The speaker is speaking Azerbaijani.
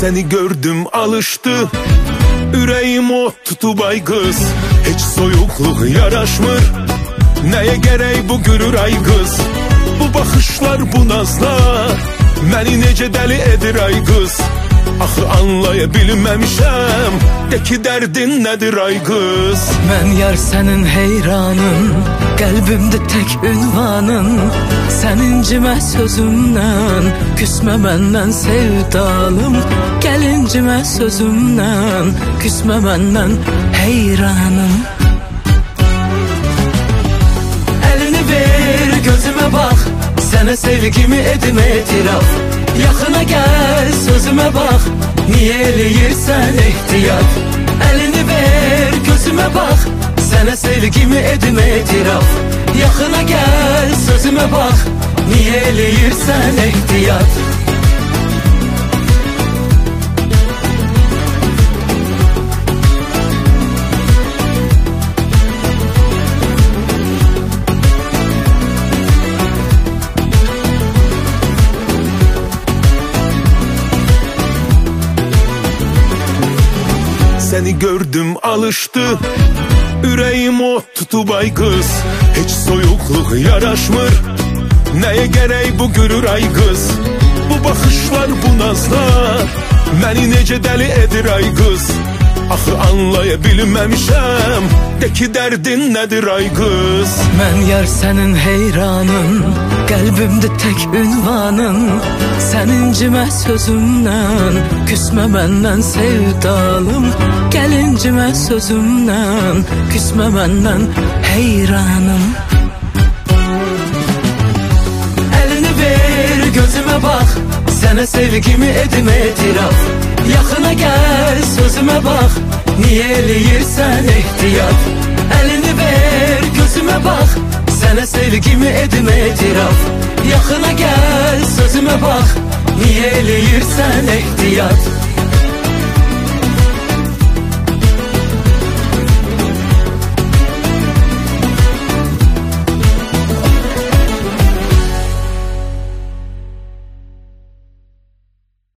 Seni gördüm alıştı Ürəyim o tutub ay qız Heç soyuqluq yaraşmır Nəyə gərək bu gürür ay qız Bu baxışlar bu nazlar Məni necə dəli edir ay qız Axı anlaya bilməmişəm De ki dərdin nədir ay qız Mən yar sənin heyranın Qəlbimdə tək ünvanın Sənincimə sözümdən Küsmə məndən sevdalım Gəlincimə sözümdən Küsmə məndən heyranım Əlini ver gözümə bax Sənə sevgimi edim etiraf Yaxına gəl sözümə bax Niyə eləyirsən ehtiyat Əlini ver gözümə bax Sənə sevgimi edim etiraf Yaxına gəl sözümə bax Niyə eləyirsən ehtiyat Seni gördüm alıştı Ürəyim o tutub ay qız Heç soyuqluq yaraşmır Nəyə gərək bu gürür ay qız Bu baxışlar bu nazlar Məni necə dəli edir ay qız Axı anlaya bilməmişəm De ki dərdin nədir ay qız Mən yar sənin heyranın Qəlbimdə tək ünvanın Sənincimə sözümdən Küsmə məndən sevdalım Gəlincimə sözümdən Küsmə məndən heyranım Əlini ver gözümə bax Sənə sevgimi edim etiraf Yaxına gəl sözümə bax Niyə eləyirsən ehtiyat Əlini ver gözümə bax Sənə sevgimi edim etiraf Yaxına gəl sözümə bax Niyə eləyirsən ehtiyat